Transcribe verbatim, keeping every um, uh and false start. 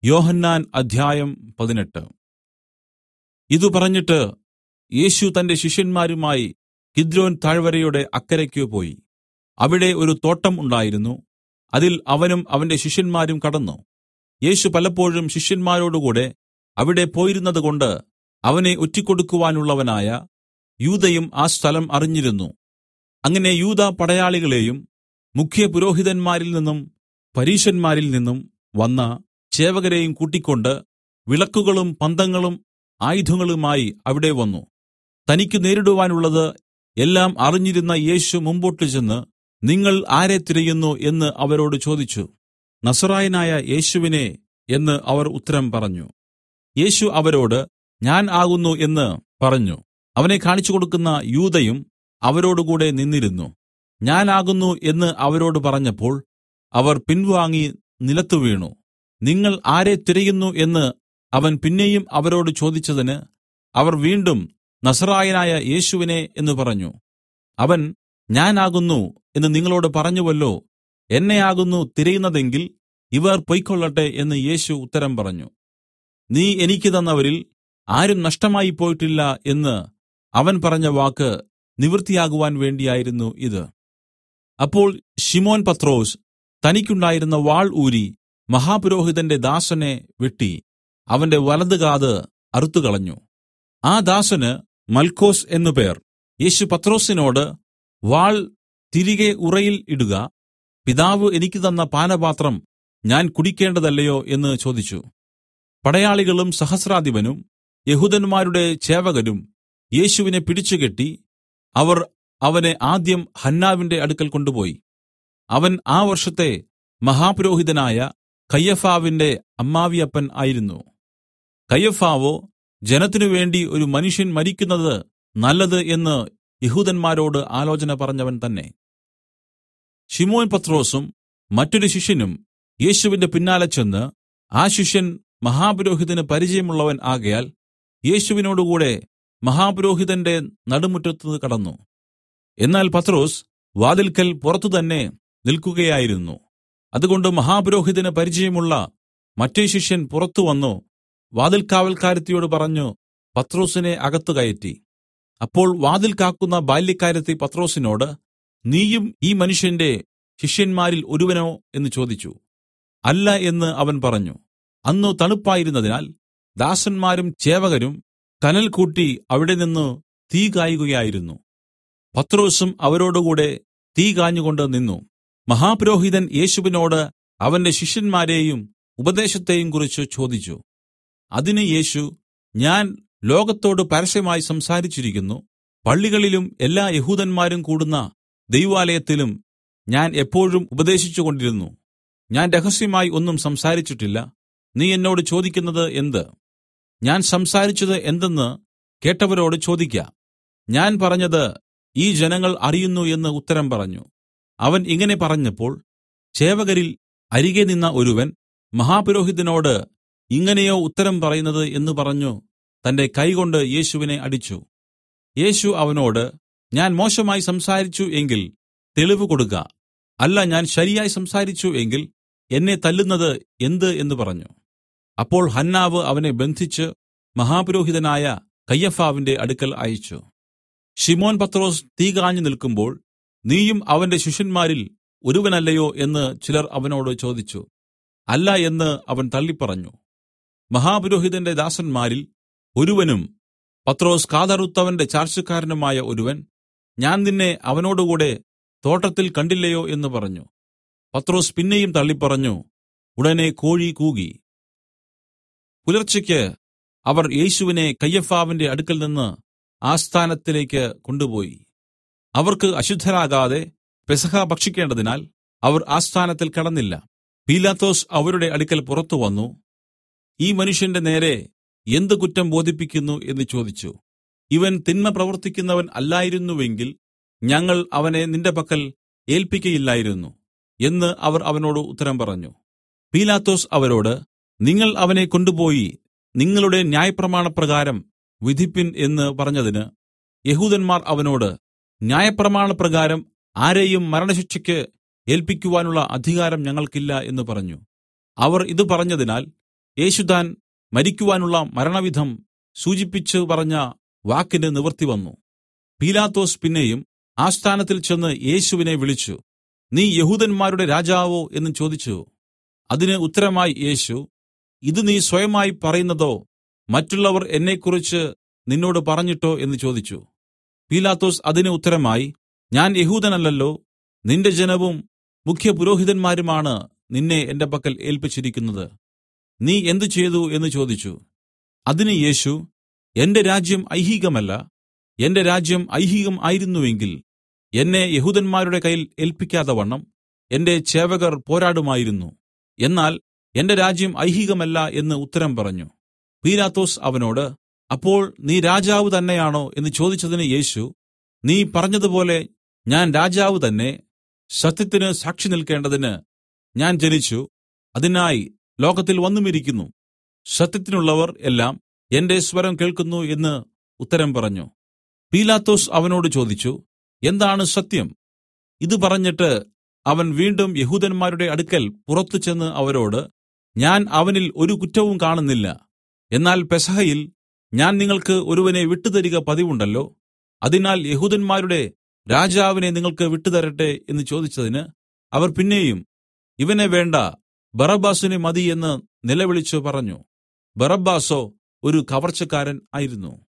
യോഹന്നാൻ അദ്ധ്യായം പതിനെട്ട്. ഇതു പറഞ്ഞിട്ട് യേശു തന്റെ ശിഷ്യന്മാരുമായി കിദ്രോൻ താഴ്വരയുടെ അക്കരയ്ക്ക് പോയി. അവിടെ ഒരു തോട്ടം ഉണ്ടായിരുന്നു. അതിൽ അവനും അവന്റെ ശിഷ്യന്മാരും കടന്നു. യേശു പലപ്പോഴും ശിഷ്യന്മാരോടുകൂടെ അവിടെ പോയിരുന്നതുകൊണ്ട് അവനെ ഒറ്റിക്കൊടുക്കുവാനുള്ളവനായ യൂദയും ആ സ്ഥലം അറിഞ്ഞിരുന്നു. അങ്ങനെ യൂദാ പടയാളികളെയും മുഖ്യപുരോഹിതന്മാരിൽ നിന്നും പരീശന്മാരിൽ നിന്നും വന്ന ചേവകരെയും കൂട്ടിക്കൊണ്ട് വിളക്കുകളും പന്തങ്ങളും ആയുധങ്ങളുമായി അവിടെ വന്നു. തനിക്ക് നേരിടുവാനുള്ളത് എല്ലാം അറിഞ്ഞിരുന്ന യേശു മുമ്പോട്ട് ചെന്ന്, നിങ്ങൾ ആരെ തിരയുന്നു എന്ന് അവരോട് ചോദിച്ചു. നസറായനായ യേശുവിനെ എന്ന് അവർ ഉത്തരം പറഞ്ഞു. യേശു അവരോട്, ഞാൻ ആകുന്നു എന്ന് പറഞ്ഞു. അവനെ കാണിച്ചുകൊടുക്കുന്ന യൂദയും അവരോടുകൂടെ നിന്നിരുന്നു. ഞാൻ ആകുന്നു എന്ന് അവരോട് പറഞ്ഞപ്പോൾ അവർ പിൻവാങ്ങി നിലത്തു വീണു. നിങ്ങൾ ആരെ തിരയുന്നു എന്ന് അവൻ പിന്നെയും അവരോട് ചോദിച്ചതിന് അവർ വീണ്ടും നസറായനായ യേശുവിനെ എന്ന് പറഞ്ഞു. അവൻ ഞാൻ ആകുന്നു എന്ന് നിങ്ങളോട് പറഞ്ഞുവല്ലോ. എന്നെ ആകുന്നു തിരയുന്നതെങ്കിൽ ഇവർ പൊയ്ക്കൊള്ളട്ടെ എന്ന് യേശു ഉത്തരം പറഞ്ഞു. നീ എനിക്ക് തന്നവരിൽ ആരും നഷ്ടമായി പോയിട്ടില്ല എന്ന് അവൻ പറഞ്ഞ വാക്ക് നിവൃത്തിയാകുവാൻ വേണ്ടിയായിരുന്നു ഇത്. അപ്പോൾ ശിമോൻ പത്രോസ് തനിക്കുണ്ടായിരുന്ന വാൾ ഊരി മഹാപുരോഹിതന്റെ ദാസനെ വെട്ടി അവന്റെ വലതുകാത് അറുത്തുകളഞ്ഞു. ആ ദാസന് മൽക്കോസ് എന്നു പേർ. യേശു പത്രോസിനോട്, വാൾ തിരികെ ഉറയിൽ ഇടുക. പിതാവ് എനിക്ക് തന്ന പാനപാത്രം ഞാൻ കുടിക്കേണ്ടതല്ലയോ എന്ന് ചോദിച്ചു. പടയാളികളും സഹസ്രാധിപനും യെഹൂദന്മാരുടെ ചേവകരും യേശുവിനെ പിടിച്ചുകെട്ടി അവർ അവനെ ആദ്യം ഹന്നാവിന്റെ അടുക്കൽ കൊണ്ടുപോയി. അവൻ ആ വർഷത്തെ മഹാപുരോഹിതനായ കയ്യഫാവിന്റെ അമ്മാവിയപ്പൻ ആയിരുന്നു. കയ്യഫാവോ ജനത്തിനു വേണ്ടി ഒരു മനുഷ്യൻ മരിക്കുന്നത് നല്ലത് എന്ന് യഹൂദന്മാരോട് ആലോചന പറഞ്ഞവൻ തന്നെ. ശിമോൻ പത്രോസും മറ്റൊരു ശിഷ്യനും യേശുവിന്റെ പിന്നാലെ ചെന്ന്, ആ ശിഷ്യൻ മഹാപുരോഹിതന് പരിചയമുള്ളവൻ ആകയാൽ യേശുവിനോടുകൂടെ മഹാപുരോഹിതന്റെ നടുമുറ്റത്ത് കടന്നു. എന്നാൽ പത്രോസ് വാതിൽക്കൽ പുറത്തു തന്നെ നിൽക്കുകയായിരുന്നു. അതുകൊണ്ട് മഹാപുരോഹിതന് പരിചയമുള്ള മറ്റേ ശിഷ്യൻ പുറത്തു വന്നു വാതിൽകാവൽക്കാരത്തിയോട് പറഞ്ഞു പത്രോസിനെ അകത്ത് കയറ്റി. അപ്പോൾ വാതിൽ കാക്കുന്ന ബാല്യക്കാരത്തി പത്രോസിനോട്, നീയും ഈ മനുഷ്യന്റെ ശിഷ്യന്മാരിൽ ഒരുവനോ എന്ന് ചോദിച്ചു. അല്ല എന്ന് അവൻ പറഞ്ഞു. അന്ന് തണുപ്പായിരുന്നതിനാൽ ദാസന്മാരും ചേവകരും കനൽ കൂട്ടി അവിടെ നിന്ന് തീ കായുകയായിരുന്നു. പത്രോസും അവരോടുകൂടെ തീ കാഞ്ഞുകൊണ്ട് നിന്നു. മഹാപുരോഹിതൻ യേശുവിനോട് അവന്റെ ശിഷ്യന്മാരെയും ഉപദേശത്തെയും കുറിച്ച് ചോദിച്ചു. അതിന് യേശു, ഞാൻ ലോകത്തോട് പരസ്യമായി സംസാരിച്ചിരിക്കുന്നു. പള്ളികളിലും എല്ലാ യഹൂദന്മാരും കൂടുന്ന ദൈവാലയത്തിലും ഞാൻ എപ്പോഴും ഉപദേശിച്ചുകൊണ്ടിരുന്നു. ഞാൻ രഹസ്യമായി ഒന്നും സംസാരിച്ചിട്ടില്ല. നീ എന്നോട് ചോദിക്കുന്നത് എന്ത്? ഞാൻ സംസാരിച്ചത് എന്തെന്ന് കേട്ടവരോട് ചോദിക്ക. ഞാൻ പറഞ്ഞത് ഈ ജനങ്ങൾ അറിയുന്നു എന്ന് ഉത്തരം പറഞ്ഞു. അവൻ ഇങ്ങനെ പറഞ്ഞപ്പോൾ ചേവകരിൽ അരികെ നിന്ന ഒരുവൻ മഹാപുരോഹിതനോട്, ഇങ്ങനെയോ ഉത്തരം പറയുന്നത് എന്ന് പറഞ്ഞു തന്റെ കൈകൊണ്ട് യേശുവിനെ അടിച്ചു. യേശു അവനോട്, ഞാൻ മോശമായി സംസാരിച്ചു എങ്കിൽ തെളിവ് കൊടുക്ക. അല്ല, ഞാൻ ശരിയായി സംസാരിച്ചു എങ്കിൽ എന്നെ തല്ലുന്നത് എന്ത് എന്ന് പറഞ്ഞു. അപ്പോൾ ഹന്നാവ് അവനെ ബന്ധിച്ച് മഹാപുരോഹിതനായ കയ്യഫാവിന്റെ അടുക്കൽ അയച്ചു. ശിമോൻ പത്രോസ് തീ കാഞ്ഞു നിൽക്കുമ്പോൾ, നീയും അവന്റെ ശിഷ്യന്മാരിൽ ഒരുവനല്ലയോ എന്ന് ചിലർ അവനോട് ചോദിച്ചു. അല്ല എന്ന് അവൻ തള്ളിപ്പറഞ്ഞു. മഹാപുരോഹിതന്റെ ദാസന്മാരിൽ ഒരുവനും പത്രോസ് കാതറുത്തവന്റെ ചാർച്ചക്കാരനുമായ ഒരുവൻ, ഞാൻ നിന്നെ അവനോടുകൂടെ തോട്ടത്തിൽ കണ്ടില്ലയോ എന്ന് പറഞ്ഞു. പത്രോസ് പിന്നെയും തള്ളിപ്പറഞ്ഞു. ഉടനെ കോഴി കൂകി. പുലർച്ചയ്ക്ക് അവർ യേശുവിനെ കയ്യഫാവിന്റെ അടുക്കൽ നിന്ന് ആസ്ഥാനത്തിലേക്ക് കൊണ്ടുപോയി. അവർക്ക് അശുദ്ധരാകാതെ പെസഹ ഭക്ഷിക്കേണ്ടതിനാൽ അവർ ആസ്ഥാനത്തിൽ കടന്നില്ല. പീലാത്തോസ് അവരുടെ അടുക്കൽ പുറത്തു വന്നു, ഈ മനുഷ്യന്റെ നേരെ എന്ത് കുറ്റം ബോധിപ്പിക്കുന്നു എന്ന് ചോദിച്ചു. ഇവൻ തിന്മ പ്രവർത്തിക്കുന്നവൻ അല്ലായിരുന്നുവെങ്കിൽ ഞങ്ങൾ അവനെ നിന്റെ പക്കൽ ഏൽപ്പിക്കയില്ലായിരുന്നു എന്ന് അവർ അവനോട് ഉത്തരം പറഞ്ഞു. പീലാത്തോസ് അവരോട്, നിങ്ങൾ അവനെ കൊണ്ടുപോയി നിങ്ങളുടെ ന്യായപ്രമാണപ്രകാരം വിധിപ്പിൻ എന്ന് പറഞ്ഞതിന് യഹൂദന്മാർ അവനോട്, ന്യായപ്രമാണപ്രകാരം ആരെയും മരണശിക്ഷയ്ക്ക് ഏൽപ്പിക്കുവാനുള്ള അധികാരം ഞങ്ങൾക്കില്ല എന്ന് പറഞ്ഞു. അവർ ഇത് പറഞ്ഞതിനാൽ യേശു താൻ മരിക്കുവാനുള്ള മരണവിധം സൂചിപ്പിച്ചു പറഞ്ഞ വാക്കിന് നിവൃത്തി വന്നു. പീലാത്തോസ് പിന്നെയും ആസ്ഥാനത്തിൽ ചെന്ന് യേശുവിനെ വിളിച്ചു, നീ യെഹൂദന്മാരുടെ രാജാവോ എന്ന് ചോദിച്ചു. അതിന് ഉത്തരമായി യേശു, ഇത് നീ സ്വയമായി പറയുന്നതോ മറ്റുള്ളവർ എന്നെക്കുറിച്ച് നിന്നോട് പറഞ്ഞിട്ടോ എന്ന് ചോദിച്ചു. പീലാത്തോസ് അതിന് ഉത്തരമായി, ഞാൻ യെഹൂദനല്ലല്ലോ, നിന്റെ ജനവും മുഖ്യപുരോഹിതന്മാരുമാണ് നിന്നെ എന്റെ പക്കൽ ഏല്പിച്ചിരിക്കുന്നത്. നീ എന്ത് ചെയ്തു എന്ന് ചോദിച്ചു. അതിന് യേശു, എന്റെ രാജ്യം ഐഹികമല്ല. എന്റെ രാജ്യം ഐഹികം ആയിരുന്നുവെങ്കിൽ എന്നെ യെഹൂദന്മാരുടെ കയ്യിൽ ഏല്പിക്കാതവണ്ണം എന്റെ ചേവകർ പോരാടുമായിരുന്നു. എന്നാൽ എന്റെ രാജ്യം ഐഹികമല്ല എന്ന് ഉത്തരം പറഞ്ഞു. പീലാത്തോസ് അവനോട്, അപ്പോൾ നീ രാജാവ് തന്നെയാണോ എന്ന് ചോദിച്ചതിന് യേശു, നീ പറഞ്ഞതുപോലെ ഞാൻ രാജാവ് തന്നെ. സത്യത്തിന് സാക്ഷി നിൽക്കേണ്ടതിന് ഞാൻ ജനിച്ചു, അതിനായി ലോകത്തിൽ വന്നുമിരിക്കുന്നു. സത്യത്തിനുള്ളവർ എല്ലാം എന്റെ സ്വരം കേൾക്കുന്നു എന്ന് ഉത്തരം പറഞ്ഞു. പീലാത്തോസ് അവനോട് ചോദിച്ചു, എന്താണ് സത്യം? ഇത് പറഞ്ഞിട്ട് അവൻ വീണ്ടും യെഹൂദന്മാരുടെ അടുക്കൽ പുറത്തു ചെന്ന് അവരോട്, ഞാൻ അവനിൽ ഒരു കുറ്റവും കാണുന്നില്ല. എന്നാൽ പെസഹയിൽ ഞാൻ നിങ്ങൾക്ക് ഒരുവനെ വിട്ടുതരിക പതിവുണ്ടല്ലോ. അതിനാൽ യെഹൂദന്മാരുടെ രാജാവിനെ നിങ്ങൾക്ക് വിട്ടുതരട്ടെ എന്ന് ചോദിച്ചതിന് അവർ പിന്നെയും, ഇവനെ വേണ്ട, ബറബ്ബാസിനെ മതി എന്ന് നിലവിളിച്ചു പറഞ്ഞു. ബറബ്ബാസോ ഒരു കവർച്ചക്കാരൻ ആയിരുന്നു.